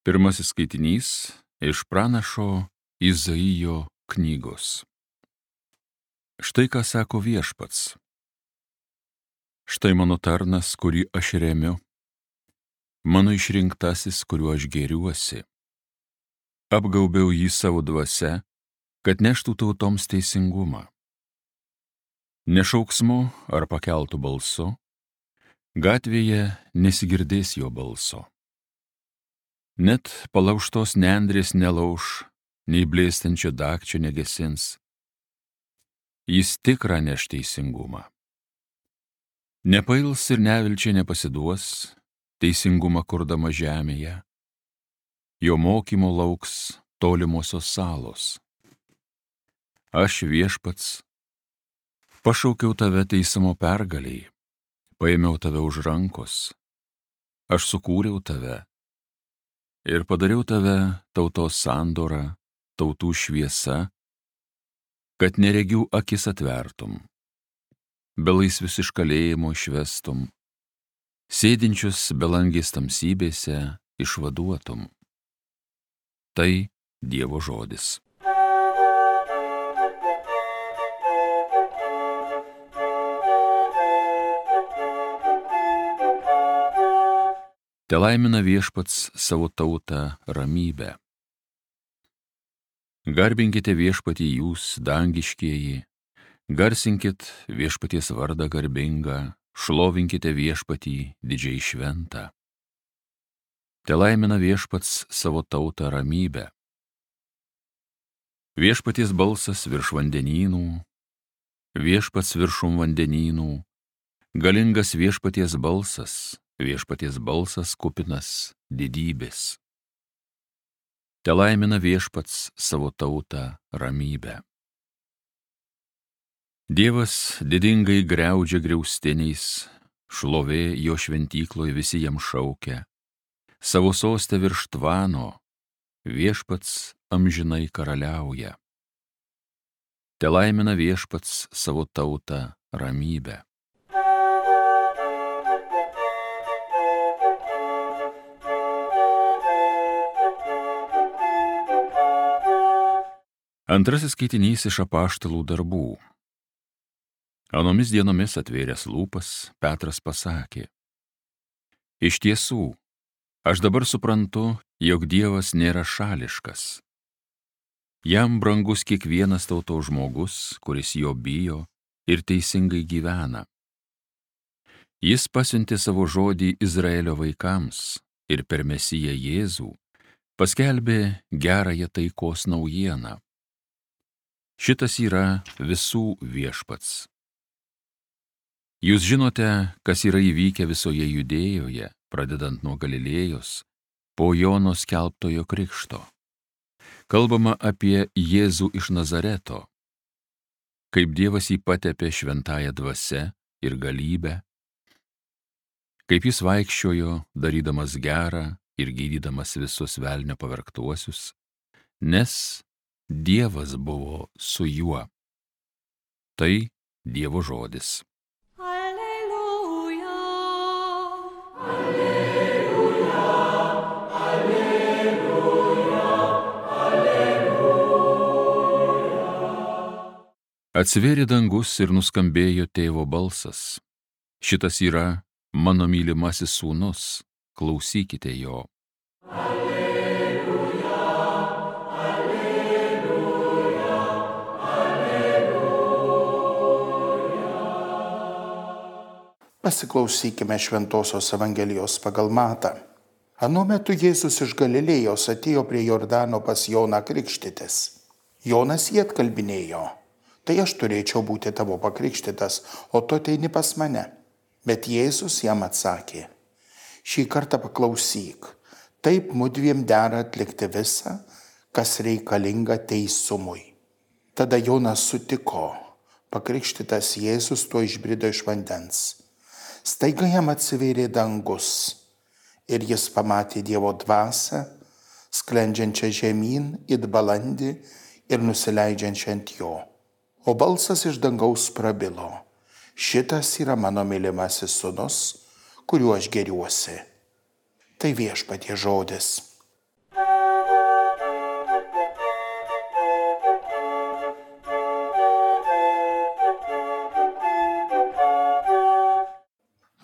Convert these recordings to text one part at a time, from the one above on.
Pirmasis skaitinys iš pranašo Izaijo knygos. Štai ką sako Viešpats. Štai mano tarnas, kurį aš remiu, mano išrinktasis, kuriuo aš gėriuosi. Apgaubiau jį savo dvasia, kad neštų tautoms teisingumą. Ne šauksmu ar pakeltų balsu, gatvėje nesigirdės jo balso. Net palaužtos nendrės nelauš, nei blėstančio dagčio negesins. Jis tikrą neš teisingumą. Nepails ir nevilčiai nepasiduos, teisingumą kurdama žemėje. Jo mokymo lauks tolimosios salos. Aš Viešpats pašaukiau tave teisumo pergaliai, paėmiau tave už rankos. Aš sukūriau tave ir padariau tave tautos sandora, tautų šviesa, kad neregių akis atvertum, belaisvius iš kalėjimo išvestum, sėdinčius belangės tamsybėse išvaduotum. Tai Dievo žodis. Telaimina Viešpats savo tautą ramybę. Garbinkite Viešpatį jūs, dangiškieji, garsinkit Viešpaties vardą garbingą, šlovinkite Viešpatį didžiai šventą. Telaimina Viešpats savo tautą ramybę. Viešpaties balsas virš vandenynų, Viešpats viršum vandenynų, galingas Viešpaties balsas kupinas didybės. Telaimina Viešpats savo tautą ramybę. Dievas didingai griaudžia griaustiniais, šlovė jo šventykloj visi jam šaukia. Savo soste virš tvano Viešpats amžinai karaliauja. Telaimina Viešpats savo tautą ramybę. Antrasis skaitinys iš apaštalų darbų. Anomis dienomis atvėręs lūpas, Petras pasakė: Iš tiesų, aš dabar suprantu, jog Dievas nėra šališkas. Jam brangus kiekvienas tautos žmogus, kuris jo bijo ir teisingai gyvena. Jis pasiuntė savo žodį Izraelio vaikams ir per Mesiją Jėzų paskelbė gerąją taikos naujieną. Šitas yra visų Viešpats. Jūs žinote, kas yra įvykę visoje Judėjoje, pradedant nuo Galilėjos, po Jono skelbtojo krikšto. Kalbama apie Jėzų iš Nazareto, kaip Dievas jį patepė šventąja dvasia ir galybe, kaip jis vaikščiojo, darydamas gerą ir gydydamas visus velnio pavergtuosius, nes Dievas buvo su juo. Tai Dievo žodis. Alleluja, alleluja, alleluja, alleluja. Atsivėrė dangus ir nuskambėjo tėvo balsas. Šitas yra mano mylimasis sūnus, klausykite jo. Pasiklausykime Šventosios Evangelijos pagal Matą. Anu metu Jėzus iš Galilėjos atėjo prie Jordano pas Joną krikštytis. Jonas jį atkalbinėjo: Tai aš turėčiau būti tavo pakrikštytas, o tu ateini pas mane. Bet Jėzus jam atsakė: Šį kartą paklausyk, taip mudviem dera atlikti visą, kas reikalinga teisumui. Tada Jonas sutiko. Pakrikštytas Jėzus tuo išbrido iš vandens. Staiga jam atsivėrė dangus ir jis pamatė Dievo dvasią, sklendžiančią žemyn it balandį ir nusileidžiančią ant jo. O balsas iš dangaus prabilo: Šitas yra mano mylimasis sūnus, kuriuo aš gėriuosi. Tai Viešpaties žodis.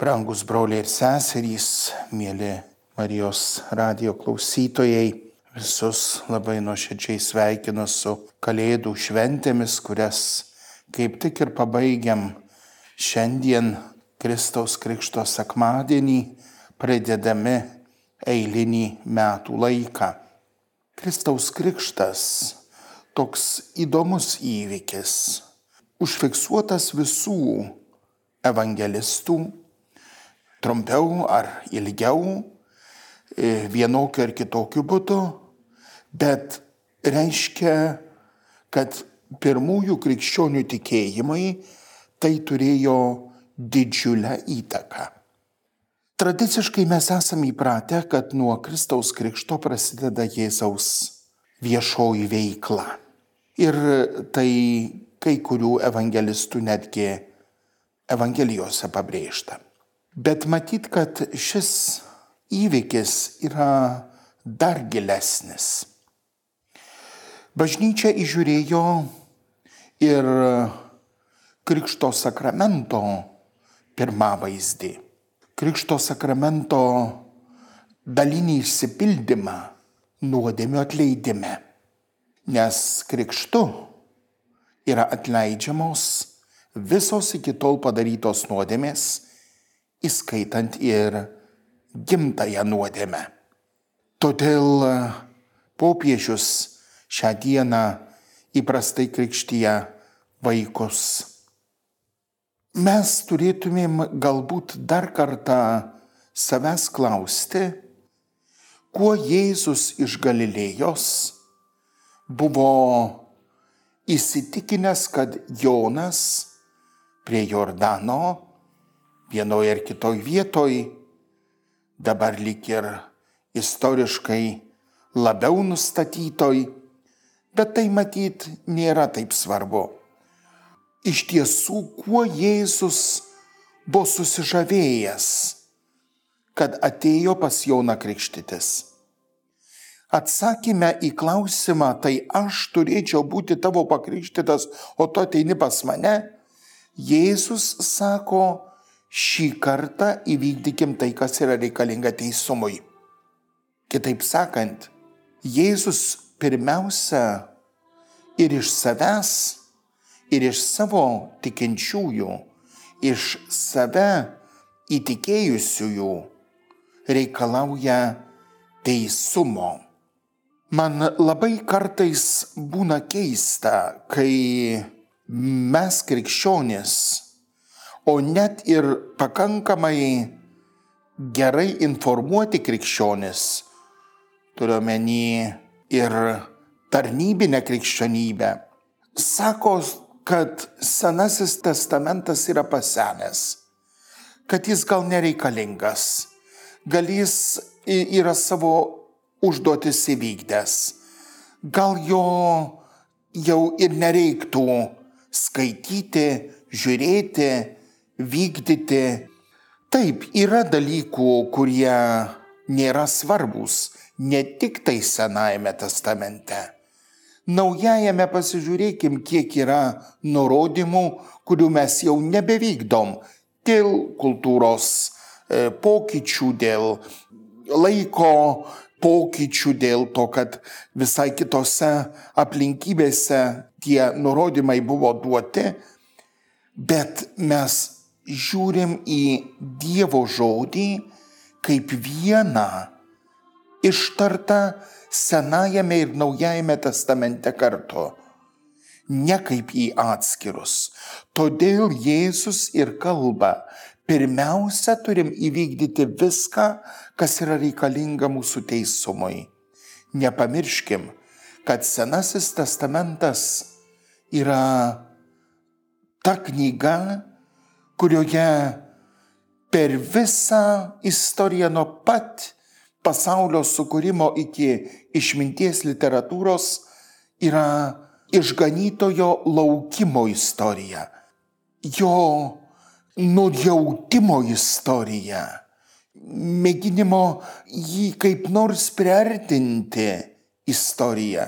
Brangus broliai ir seserys, mėly Marijos radijo klausytojai, visus labai nuoširdžiai sveikinu su Kalėdų šventėmis, kurias kaip tik ir pabaigiam šiandien Kristaus Krikšto sekmadienį, pradėdami eilinį metų laiką. Kristaus Krikštas toks įdomus įvykis, užfiksuotas visų evangelistų, trumpiau ar ilgiau, vienokiu ar kitokiu būdu, bet reiškia, kad pirmųjų krikščionių tikėjimai tai turėjo didžiulę įtaką. Tradiciškai mes esame įpratę, kad nuo Kristaus Krikšto prasideda Jėzaus viešoji veikla. Ir tai kai kurių evangelistų netgi Evangelijose pabrėžta. Bet matyt, kad šis įvykis yra dar gilesnis. Bažnyčia įžiūrėjo ir Krikšto sakramento pirmavaizdį. Krikšto sakramento dalinį išsipildymą nuodėmių atleidime. Nes krikštu yra atleidžiamos visos iki tol padarytos nuodėmės, įskaitant ir gimtąją nuodėmę. Todėl popiežius šią dieną įprastai krikštija vaikus. Mes turėtumėm galbūt dar kartą savęs klausti, kuo Jėzus iš Galilėjos buvo įsitikinęs, kad Jonas prie Jordano vienoje ar kitoj vietoj, dabar lyg ir istoriškai labiau nustatytoj, bet tai matyt nėra taip svarbu. Iš tiesų, kuo Jėzus buvo susižavėjęs, kad atėjo pas Joną krikštytis. Atsakyme į klausimą, tai aš turėčiau būti tavo pakrikštytas, o tu ateini pas mane, Jėzus sako, šį kartą įvykdykim tai, kas yra reikalinga teisumui. Kitaip sakant, Jėzus pirmiausia ir iš savęs, ir iš savo tikinčiųjų, iš save įtikėjusiųjų reikalauja teisumo. Man labai kartais būna keista, kai mes krikščionys, o net ir pakankamai gerai informuoti krikščionys, turiuomenį ir tarnybinę krikščionybę, sako, kad Senasis testamentas yra pasenęs, kad jis gal nereikalingas, gal jis yra savo užduotis įvykdęs, gal jo jau ir nereiktų skaityti, žiūrėti, vykdyti. Taip, yra dalykų, kurie nėra svarbus, ne tik tai Senajame testamente. Naujajame pasižiūrėkim, kiek yra nurodymų, kurių mes jau nebevykdom dėl kultūros pokyčių, dėl laiko pokyčių, dėl to, kad visai kitose aplinkybėse tie nurodymai buvo duoti, bet mes žiūrim į Dievo žodį kaip vieną ištartą Senajame ir Naujajame testamente kartu, ne kaip į atskirus. Todėl Jėzus ir kalba, pirmiausia turim įvykdyti viską, kas yra reikalinga mūsų teisumui. Nepamirškim, kad Senasis testamentas yra ta knyga, kurioje per visą istoriją nuo pat pasaulio sukūrimo iki išminties literatūros yra išganytojo laukimo istorija, jo nujautimo istorija, mėginimo jį kaip nors priartinti istorija.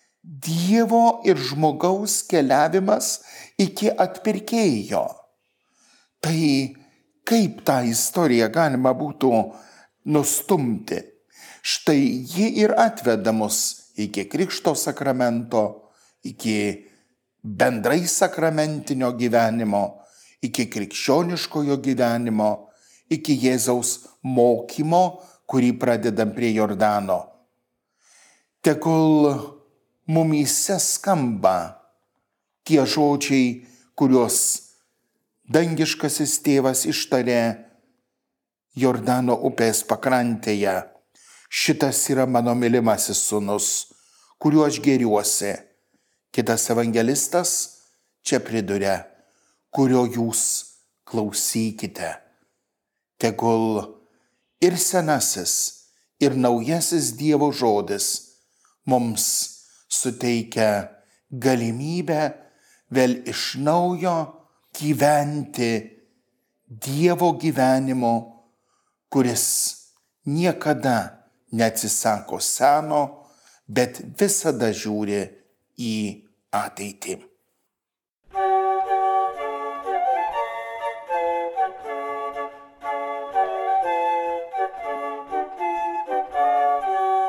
Dievo ir žmogaus keliavimas iki atpirkėjo. Tai kaip tą istoriją galima būtų nustumti. Štai ji ir atveda mus iki Krikšto sakramento, iki bendrai sakramentinio gyvenimo, iki krikščioniškojo gyvenimo, iki Jėzaus mokymo, kurį pradedam prie Jordano. Tegul mumyse skamba tie žodžiai, kuriuos dangiškasis tėvas ištarė Jordano upės pakrantėje. Šitas yra mano mylimasis sūnus, kuriuo aš gėriuosi. Kitas evangelistas čia priduria, kurio jūs klausykite. Tegul ir senasis, ir naujasis Dievo žodis mums suteikia galimybę vėl iš naujo gyventi Dievo gyvenimu, kuris niekada neatsisako seno, bet visada žiūri į ateitį.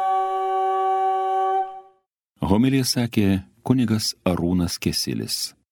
Homiliją sakė kunigas Arūnas Kesilis.